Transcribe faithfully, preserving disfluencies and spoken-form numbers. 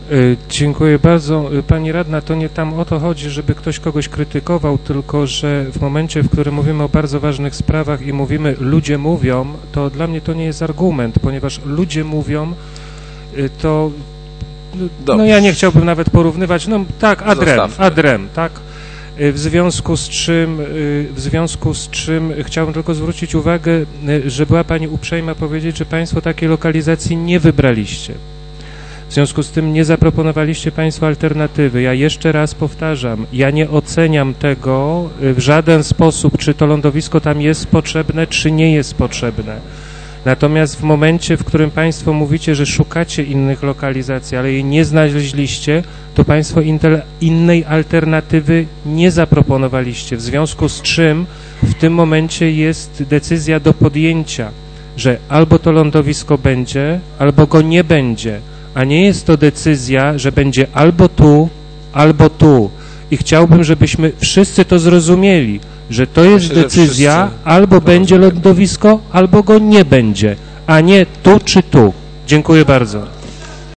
Dziękuję bardzo. Pani radna, to nie tam o to chodzi, żeby ktoś kogoś krytykował, tylko że w momencie, w którym mówimy o bardzo ważnych sprawach i mówimy ludzie mówią, to dla mnie to nie jest argument, ponieważ ludzie mówią, to no, no ja nie chciałbym nawet porównywać, no tak, adrem, adrem, tak? W związku z czym, w związku z czym chciałbym tylko zwrócić uwagę, że była Pani uprzejma powiedzieć, że Państwo takiej lokalizacji nie wybraliście. W związku z tym nie zaproponowaliście Państwo alternatywy. Ja jeszcze raz powtarzam, ja nie oceniam tego w żaden sposób, czy to lądowisko tam jest potrzebne, czy nie jest potrzebne. Natomiast w momencie, w którym Państwo mówicie, że szukacie innych lokalizacji, ale jej nie znaleźliście, to Państwo innej alternatywy nie zaproponowaliście, w związku z czym w tym momencie jest decyzja do podjęcia, że albo to lądowisko będzie, albo go nie będzie, a nie jest to decyzja, że będzie albo tu, albo tu. I chciałbym, żebyśmy wszyscy to zrozumieli, że to jest Myślę, decyzja, albo będzie lądowisko, albo go nie będzie, a nie tu czy tu. Dziękuję bardzo.